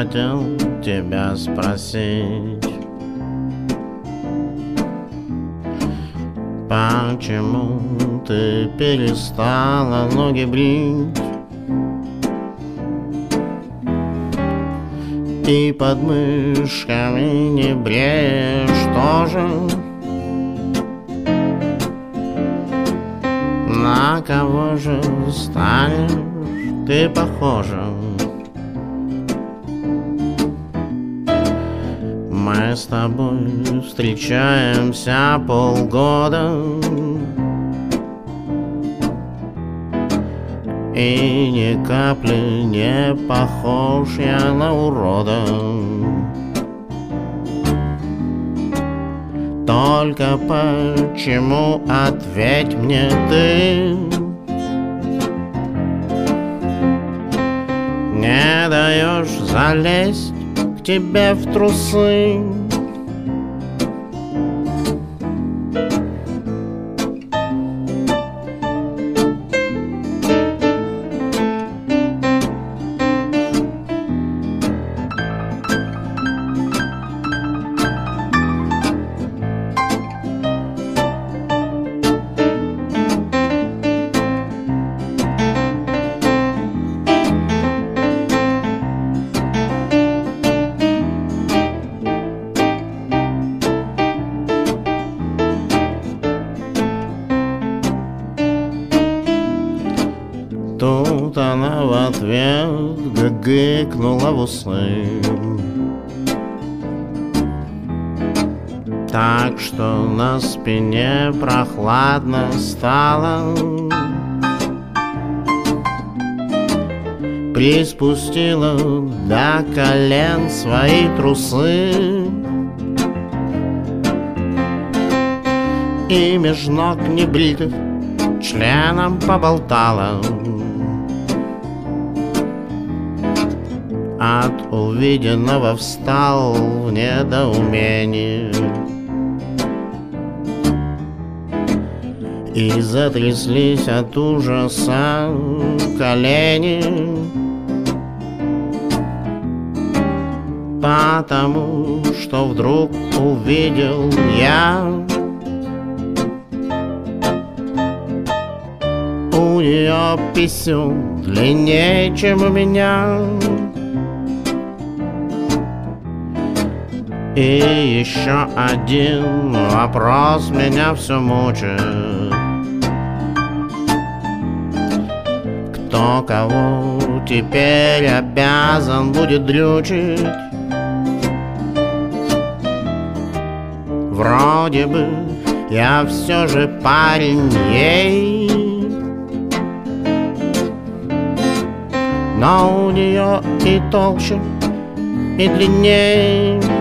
хотел тебя спросить, почему ты перестала ноги брить и под мышками не бреешь тоже? На кого же станешь ты похожа? Мы с тобой встречаемся полгода, и ни капли не похож я на урода. Только почему, ответь мне ты, не даешь залезть к тебе в трусы? Тут она в ответ гыкнула в усы, так что на спине прохладно стало. Приспустила до колен свои трусы и меж ног небритых членом поболтала. От увиденного встал в недоумении, и затряслись от ужаса колени, потому что вдруг увидел я у нее писюн длиннее, чем у меня. И еще один вопрос меня все мучает: кто кого теперь обязан будет дрючить? Вроде бы я все же парень ей, но у нее и толще, и длиннее.